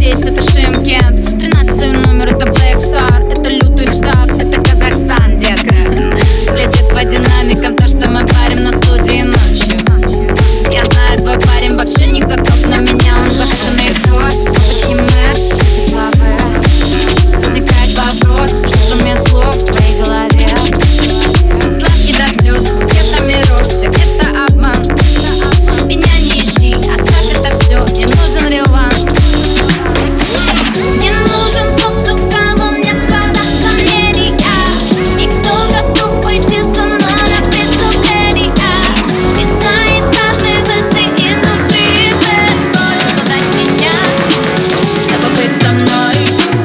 здесь, это Шымкент. 13-й номер, это Black Star. Это лютый штаб, это Казахстан, детка. Летит по динамикам то, что мы парим на студии ночью. Я знаю, твой парень вообще не готов на меня. Он закатанный гость, папочки Мэс, светловые. Возникает вопрос, что же мне слов в твоей голове. Сладкий до слез, где-то мираж, все где-то обман. Меня не ищи, оставь это все, мне нужен реванш. Мне нужен тот, у кого нет в глазах сомнений, и кто готов пойти со мной на преступление. И знает каждый в этой индустрии бэтбой, что знать меня, чтобы быть со мной.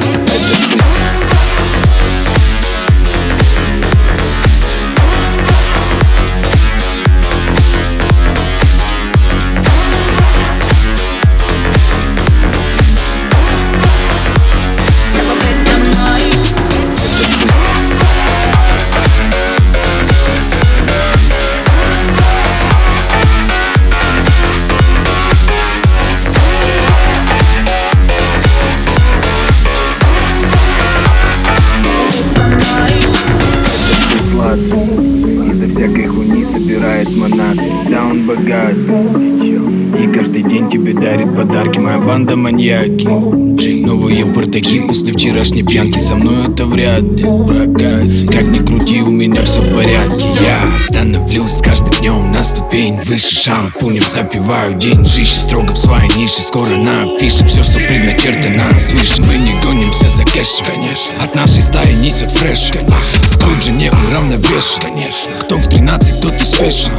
Из-за всякой хуйни собирает монаты. Да, он богат, и каждый день тебе дарит подарки. Моя банда маньяки, новые бардаки после вчерашней пьянки. Со мной это вряд ли прокатит. Как ни крути, у меня все в порядке. Я становлюсь с каждым днем на ступень выше. Шампунем запиваю день, жизнь строго в своей нише. Скоро на афише все, что предначертано свыше. Мы не гонимся за кэшем, конечно. От нашей стаи несет фреш, конечно. Скруджи не уравновешен, конечно. Кто в 13, тот успешен.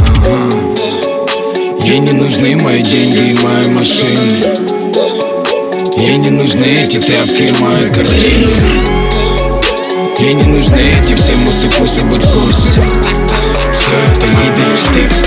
Ей не нужны мои деньги и мои машины. Ей не нужны эти тряпки и мои картины. Ей не нужны эти все мусы, пусть будь в курсе. Все это ей даешь ты.